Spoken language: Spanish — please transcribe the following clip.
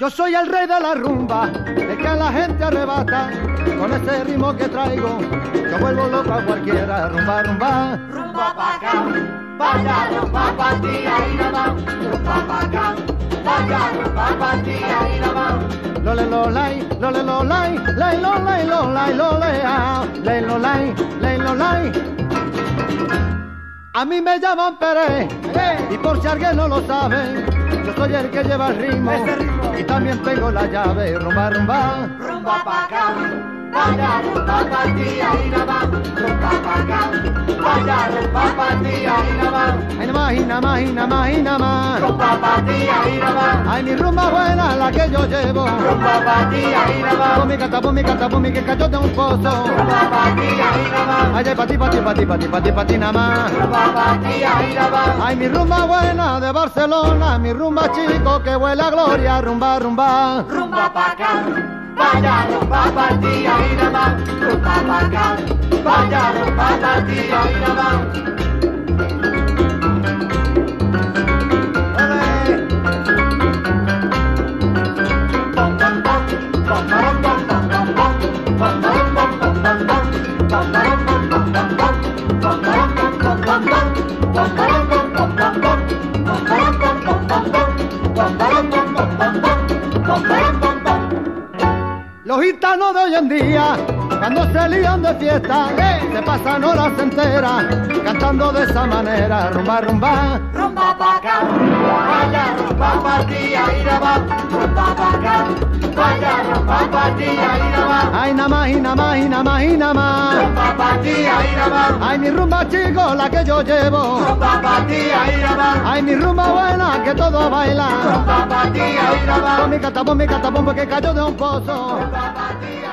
Yo soy el rey de la rumba, el que a la gente arrebata. Con ese ritmo que traigo, yo vuelvo loco a cualquiera. Rumba, rumba. Rumba pa' acá, vaya rumba pa' ti, ahí nada más. Rumba pa' acá, vaya rumba pa' ti, ahí nada más. Lole lo lai, lole lo lai, lai lo lai lo lai lo lea, lai lo lai, lai lo lai. A mí me llaman Pérez, y por si alguien no lo sabe, yo soy el que lleva el ritmo, y también tengo la llave. Rumba, rumba. Rumba pa' acá, vaya rumba pa' ti, ahí nada más. Rumba pa' acá, vaya rumba pa' ti, ahí nada más. Ay, nada más, y nada más, y nada más, y nada más. Rumba pa' ti, ahí nada más. Ay, mi rumba buena, la que yo llevo. Rumba pa' ti, ahí nada más. Pumi, cata, pumi, que cayó de un pozo. Rumba pa' ti, ahí nada más. Ay, pa' ti, nada más. Rumba pa' ti, ahí nada más. Ay, mi rumba buena de Barcelona, mi rumba chico que huele a gloria. Rumba, rumba. Rumba pa' acá, vaya rumba pa' ti, ahí nada más. Rumba pa' acá, vaya rumba pa' ti, ahí nada más. Los gitanos de hoy en día, cuando se lían de fiesta, se pasan horas enteras cantando de esa manera. Rumba, rumba. Rumba pa' acá, vaya rumba pa' ti, ahí nada más. Rumba pa' acá, vaya rumba pa' ti, ahí nada más. Ay, nada más, y nada más, y nada más, y nada más. Rumba pa' ti, ahí nada más. Ay, mi rumba chico, la que yo llevo. Rumba pa' ti, ahí nada más. Ay, mi rumba buena, que todos bailan. Rumba pa' ti, ahí nada más. Pumi, cata, pum, que cayó de un pozo. Rumba pa' ti,